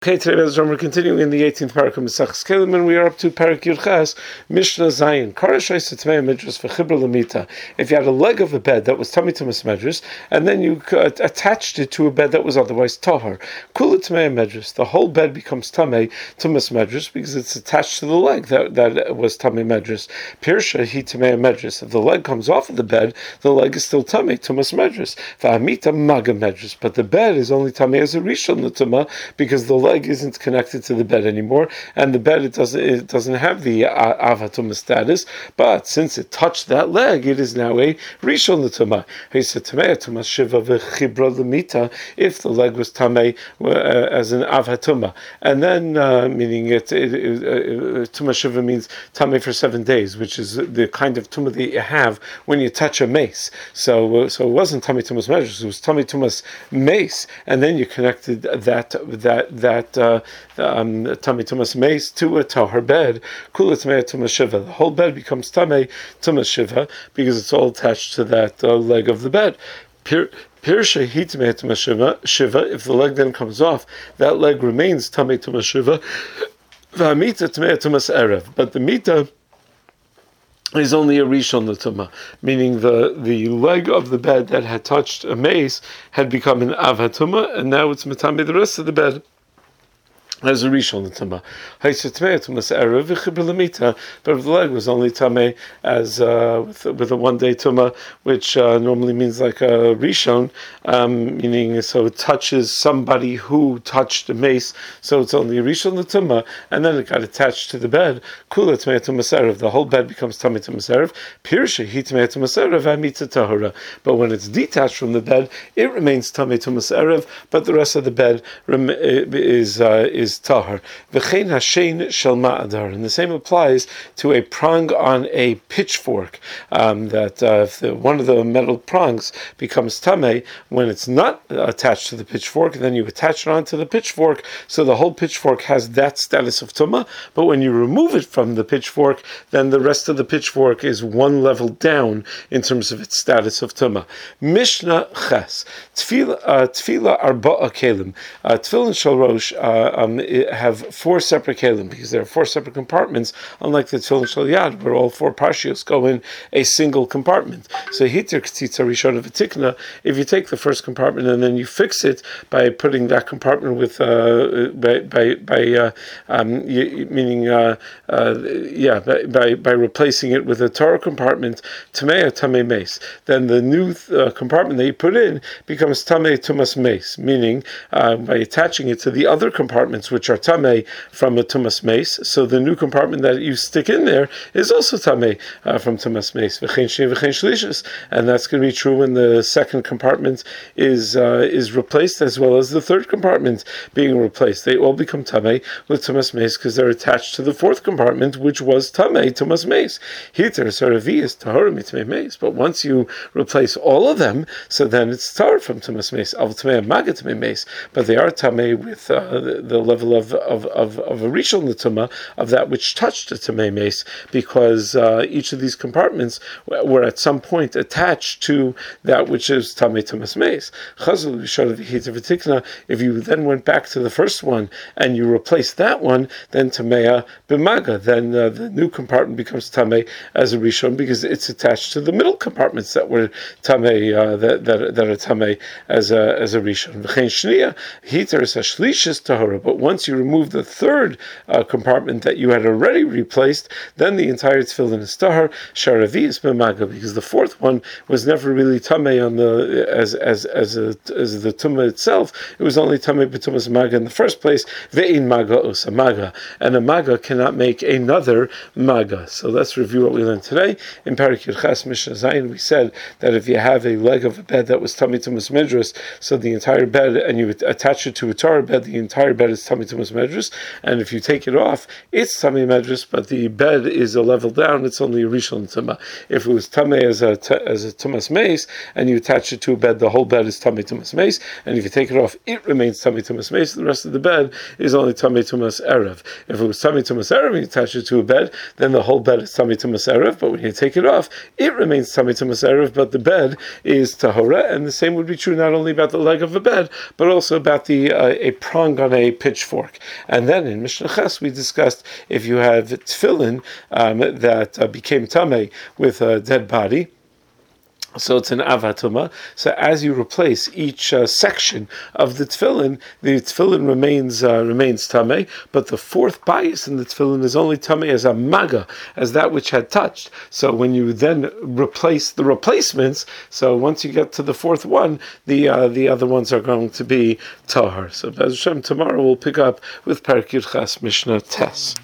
Okay, today we're continuing in the 18th parak of Maseches Kelim, and we are up to parak Yud Ches, Mishnah Zayin. Karashais Tmei Medrus v'Chibra Lamita. If you had a leg of a bed that was Tummy Tumas Medrus, and then you attached it to a bed that was otherwise Tahar, Kula Tmei Medrus, the whole bed becomes Tummy Tumas Medrus because it's attached to the leg that was Tummy Medrus. Pirsha Hi Tmei Medrus. If the leg comes off of the bed, the leg is still Tummy Tumas Medrus. V'Amita Maga Medrus. But the bed is only Tummy as a Rishon L'Tumah because the leg isn't connected to the bed anymore, and the bed it doesn't have the avatuma status. But since it touched that leg, it is now a rishon l'tumah. If the leg was tamei as an avatuma, and then meaning tuma shiva means tamei for 7 days, which is the kind of tumah that you have when you touch a mace. So it wasn't tamei tumas measures; it was tamei tumas mace, and then you connected that Tamei Tumas Mace to a Tahar bed. Kula Tamei Tumas Shiva. The whole bed becomes Tamei Tumas Shiva because it's all attached to that leg of the bed. Pirsha Hi Tamei Tumas Shiva. If the leg then comes off, that leg remains Tamei Tumas Shiva. V'Amita Tamei Tumas Erev. But the Mita is only a rishon l'tumah, meaning the leg of the bed that had touched a mace had become an avatuma, and now it's matame the rest of the bed as a rishon l'tumah. But if the leg was only tameh as with a 1 day tumah, which normally means like a rishon, meaning so it touches somebody who touched a mace, so it's only a rishon l'tumah, and then it got attached to the bed. Kula tameh tumas erev. The whole bed becomes tameh tumas erev. Pirsha hi tameh tumas erev amita tahora. But when it's detached from the bed, it remains tameh tumas erev, but the rest of the bed is tahar. V'chein hashein shel ma'adar, and the same applies to a prong on a pitchfork. That if one of the metal prongs becomes tamei when it's not attached to the pitchfork, then you attach it onto the pitchfork, so the whole pitchfork has that status of tumah. But when you remove it from the pitchfork, then the rest of the pitchfork is one level down in terms of its status of tumah. Mishnah Ches Tefillah arba'a kelim. Tefillin shel rosh have 4 separate kelim because there are 4 separate compartments, unlike the Tefillin shel yad where all 4 parshios go in a single compartment. So hitir k'tzitza rishona v'tikna, if you take the first compartment and then you fix it by putting that compartment with by replacing it with a Torah compartment, tamei mace, then the new compartment that you put in becomes tamei tumas mace, meaning by attaching it to the other compartments which are tamei from a tumas mace, so the new compartment that you stick in there is also tamei from tumas mace. And that's going to be true when the second compartment is replaced, as well as the third compartment being replaced. They all become tamei with tumas mace because they're attached to the fourth compartment, which was tamei tumas mace. Hitter saravi is tahor mitmei mace. But once you replace all of them, so then it's tahor from tumas mace. Al tamei maga tamei mace. But they are tamei with the level of a rishon l'tumah of that which touched a tamei mace, because each of these compartments were at some point attached to that which is tamei tumas mace. If you then went back to the first one and you replaced that one, then tamei b'maga, then the new compartment becomes tamei as a rishon because it's attached to the middle compartments that were tamei that are tamei as a rishon. V'chein shniya hitar is a shlishis tahora. But once you remove the third compartment that you had already replaced, then the entire tefillin is tahar. Sharavi is b'maga, because the fourth one was never really tamei on the as the tumah itself. It was only tamei b'tumas maga in the first place. Ve'in maga osa maga, and a maga cannot make another maga. So let's review what we learned today in Parak Yud Ches Mishnah Zayin. We said that if you have a leg of a bed that was tamei tumas medrus, so the entire bed, and you attach it to a Torah bed, the entire bed is tamei tumas medrus, and if you take it off, it's tamei medrus, but the bed is a level down, it's only a rishon tumah. If it was tamei as a tumas mace, and you attach it to a bed, the whole bed is tamei tumas mace, and if you take it off, it remains tamei tumas mace. The rest of the bed is only tamei tumas erev. If it was tamei tumas erev and you attach it to a bed, then the whole bed is tamei tumas erev. But when you take it off, it remains tamei tumas erev, but the bed is tahora. And the same would be true not only about the leg of a bed, but also about a prong on a pitch pitchfork. And then in Mishnah Ches we discussed if you have tefillin that became tamei with a dead body, so it's an avatuma. So as you replace each section of the tefillin remains tamei, but the fourth bias in the tefillin is only tamei as a maga, as that which had touched. So when you then replace the replacements, so once you get to the fourth one, the other ones are going to be tahar. So Be'ez Hashem, tomorrow we'll pick up with Perek Yud Ches Mishnah Tes.